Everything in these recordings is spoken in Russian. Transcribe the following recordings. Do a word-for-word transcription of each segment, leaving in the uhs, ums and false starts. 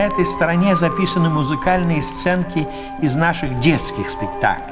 этой стороне записаны музыкальные сценки из наших детских спектаклей.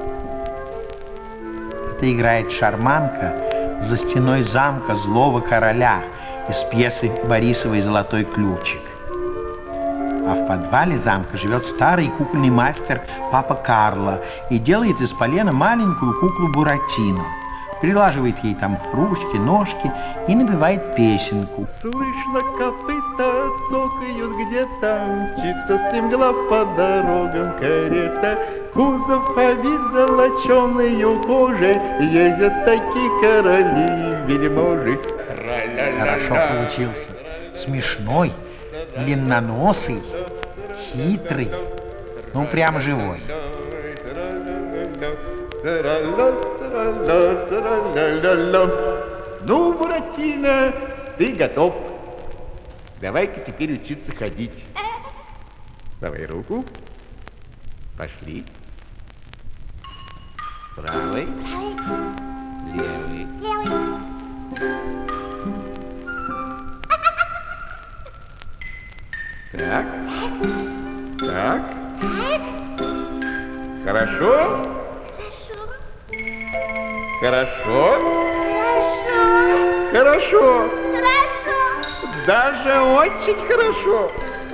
Это играет шарманка за стеной замка злого короля из пьесы Борисовой «Золотой ключик». А в подвале замка живет старый кукольный мастер папа Карло и делает из полена маленькую куклу Буратино. Прилаживает ей там ручки, ножки и напевает песенку. Слышно, копыта цокают где-то, мчится стремглав по дорогам карета. Кузов обит золоченую кожей, ездят такие короли и вельможи. Хорошо получился. Смешной, длинноносый, хитрый, ну прям живой. Ну, Буратино, ты готов. Давай-ка теперь учиться ходить. Давай руку. Пошли. Правый. Левый. Так. Так. Хорошо? Хорошо. Хорошо. Хорошо. Хорошо. Даже очень хорошо.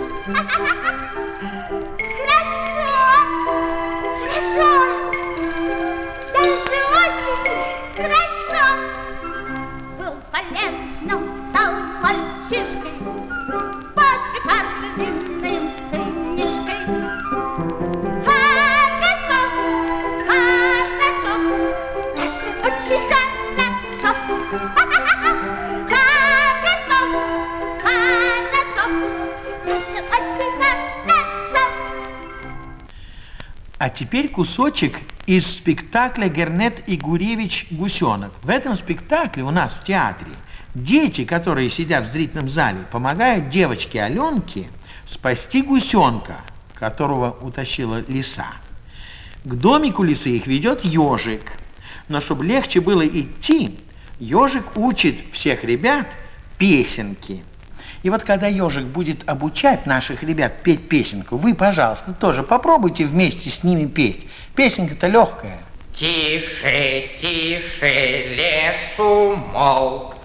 Хорошо. Хорошо. Даже очень хорошо. Был поленом, стал мальчишкой, под петардиным сынишкой. Хорошо, хорошо, даже очень хорошо. Хорошо, хорошо, даже очень хорошо. А теперь кусочек из спектакля «Гернет и Гуревич. Гусенок». В этом спектакле у нас в театре дети, которые сидят в зрительном зале, помогают девочке Аленке спасти гусенка, которого утащила лиса. К домику лисы их ведет ежик. Но чтобы легче было идти, ежик учит всех ребят песенки. И вот когда ежик будет обучать наших ребят петь песенку, вы, пожалуйста, тоже попробуйте вместе с ними петь. Песенка-то легкая. Тише, тише, лес умолк,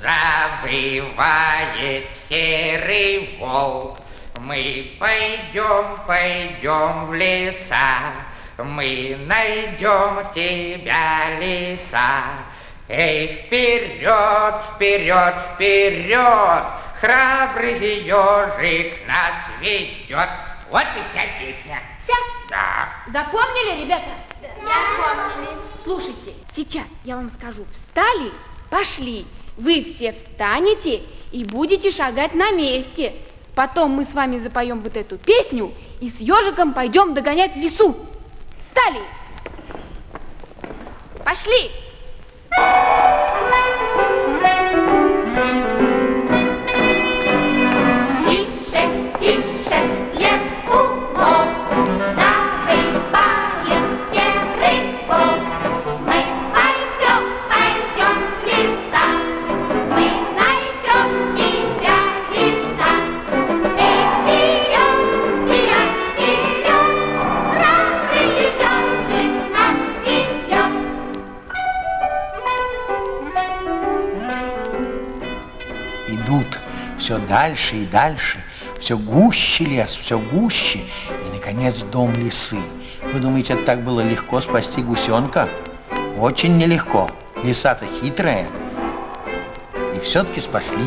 завывает серый волк. Мы пойдем, пойдем в леса, мы найдем тебя, лиса. Эй, вперед, вперед, вперед, храбрый ежик нас ведет. Вот и вся песня. Вся? Да. Запомнили, ребята? Запомнили. Слушайте, сейчас я вам скажу. Встали, пошли. Вы все встанете и будете шагать на месте. Потом мы с вами запоем вот эту песню и с ежиком пойдем догонять лису. Встали. Пошли. Тише, тише, лес умолк, завывает серый волк. Мы пойдем, пойдем, лиса, мы найдем тебя, лиса. Эй, вперед, вперед, вперед, храбрый ежик нас ведет. Идут все дальше и дальше, все гуще лес, все гуще, и, наконец, дом лисы. Вы думаете, это так было легко спасти гусенка? Очень нелегко. Лиса-то хитрая. И все-таки спасли.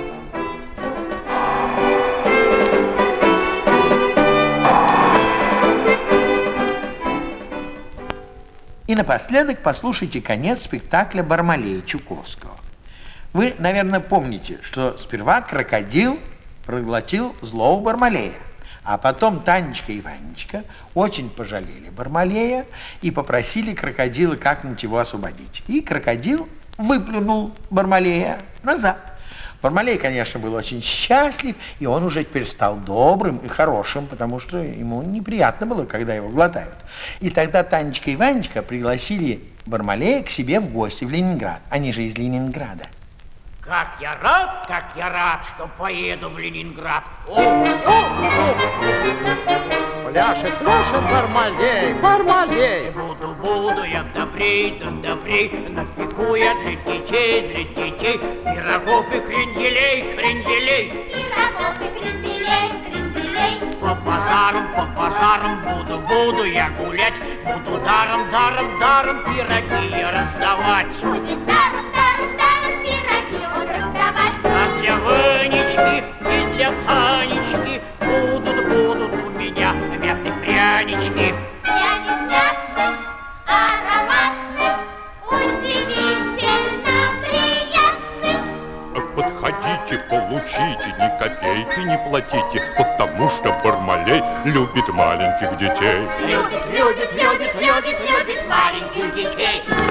И напоследок послушайте конец спектакля Бармалея Чуковского. Вы, наверное, помните, что сперва крокодил проглотил злого Бармалея, а потом Танечка и Ванечка очень пожалели Бармалея и попросили крокодила как-нибудь его освободить. И крокодил выплюнул Бармалея назад. Бармалей, конечно, был очень счастлив, и он уже теперь стал добрым и хорошим, потому что ему неприятно было, когда его глотают. И тогда Танечка и Ванечка пригласили Бармалея к себе в гости в Ленинград. Они же из Ленинграда. Как я рад, как я рад, что поеду в Ленинград. О, о, о! Пляшет, пляшет Бармалей, Бармалей. Буду, буду я добрей, да добрей, напеку я для детей, для детей пирогов и кренделей, кренделей. Пирогов и кренделей, кренделей. По базарам, по базарам буду, буду я гулять, буду даром, даром, даром пироги я раздавать. Будет даром, даром, даром пироги он раздавать. А для Ванечки и для Танечки будут, будут у меня мятные прянички. Пряник мятный, ароматный, удивительно приятный. Подходите, получите, ни копейки не платите, потому что Бармалей любит маленьких детей. Любит, любит, любит, любит, любит маленьких детей.